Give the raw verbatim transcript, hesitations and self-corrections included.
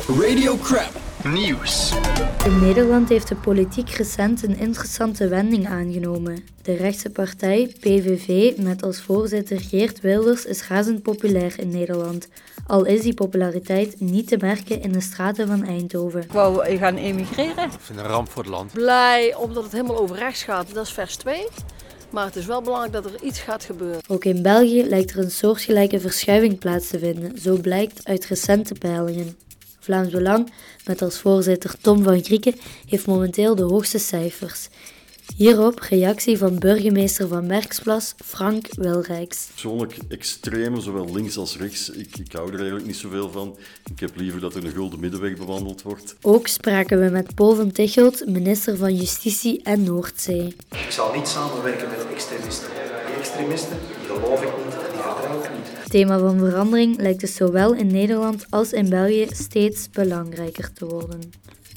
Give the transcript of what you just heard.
Radio Crap Nieuws. In Nederland heeft de politiek recent een interessante wending aangenomen. De rechtse partij P V V met als voorzitter Geert Wilders is razend populair in Nederland. Al is die populariteit niet te merken in de straten van Eindhoven. Ik wou gaan emigreren. Ik vind het een ramp voor het land. Blij omdat het helemaal over rechts gaat, dat is vers twee. Maar het is wel belangrijk dat er iets gaat gebeuren. Ook in België lijkt er een soortgelijke verschuiving plaats te vinden, zo blijkt uit recente peilingen. Vlaams Belang, met als voorzitter Tom van Grieken, heeft momenteel de hoogste cijfers. Hierop reactie van burgemeester van Merksplas, Frank Wilrijks. Persoonlijk extreme, zowel links als rechts. Ik, ik hou er eigenlijk niet zoveel van. Ik heb liever dat er een gulden middenweg bewandeld wordt. Ook spraken we met Paul van Tichelt, minister van Justitie en Noordzee. Ik zal niet samenwerken met extremisten. Die extremisten, die geloof ik niet en die vertrouw ik niet. Het thema van verandering lijkt dus zowel in Nederland als in België steeds belangrijker te worden.